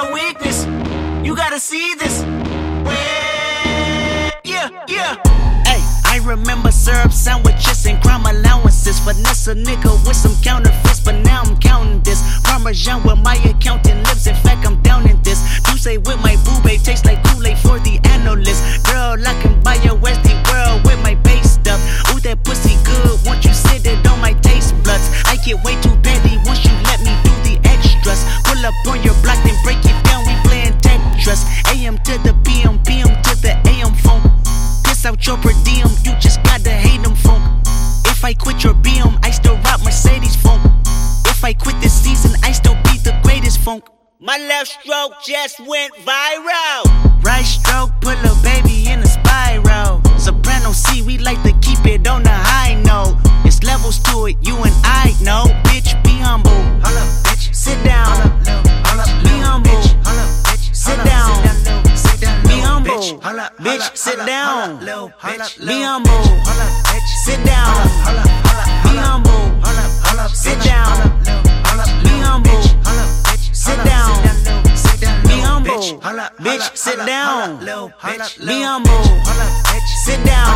your weakness. You gotta see this. Yeah, yeah. Hey, I remember syrup sandwiches and crime allowances. Finesse a nigga with some counterfeits, but now I'm counting this. Parmesan where my accountant lives. In fact, I'm down in this. You say with my boo babe tastes like Kool-Aid for the analyst. Girl, I can buy your Westie world with my base stuff. Ooh, that pussy good. Once you sit it on my taste buds, I get way too petty once you let me do the extras. Pull up on your block, then break it down. We playing Tetris. AM to the PM, PM to the AM phone. Piss out your per diem, you just gotta hate them funk. If I quit your BM, I still rock Mercedes funk. If I quit this season, I still be the greatest funk. My left stroke just went viral. Right stroke, put a baby in a spiral. Soprano C, we like to keep it on the high note. It's levels to it, you and I know. Bitch, be humble. Hold up, bitch. Sit down. Be humble. Sit down. Be humble. Bitch, sit down. Be humble. Sit down. Be humble. Sit down. Be humble. Sit down. Be humble. Bitch, sit down. Be humble. Sit down.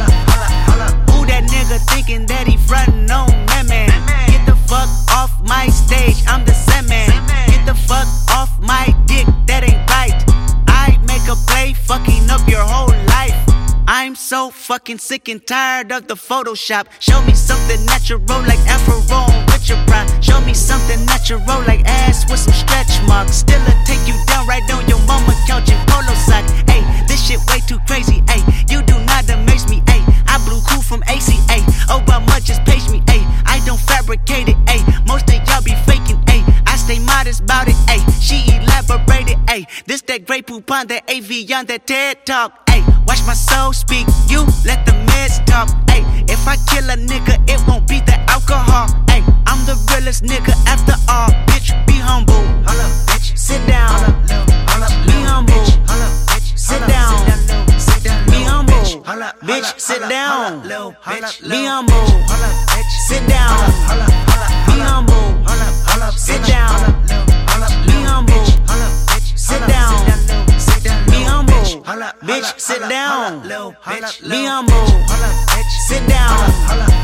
Who that nigga thinking that he frontin' on that man? Get the fuck off my stage, I'm the Sandman. Get the fuck off my dick, that ain't right. I make a play, fucking up your whole life. I'm so fucking sick and tired of the Photoshop. Show me something natural like Afro on Richard Pryor. Show me something natural like ass with some stretch marks. Still take you down right on your mama couch in polo sock. Ayy, this shit way too crazy. Ayy, you do not amaze me. Ayy, I blew cool from ACA. Obama just page me. Ayy, I don't fabricate it. Ayy, most of y'all be faking. Ayy, I stay modest about it. Ayy, she elaborated. Ayy, this that Grey Poupon, that AV on that TED Talk. Ayy, watch my soul speak, you let the meds talk. Ayy, if I kill a nigga, it won't be the alcohol. Ayy, I'm the realest nigga after all. Bitch, be humble. Hold up, bitch. Sit down. Be humble. Sit down. Be humble. Bitch, sit down. Be humble. Sit down. Be humble. Sit down. Be humble. Sit down. Be humble. Bitch, sit down. Be humble. Sit down.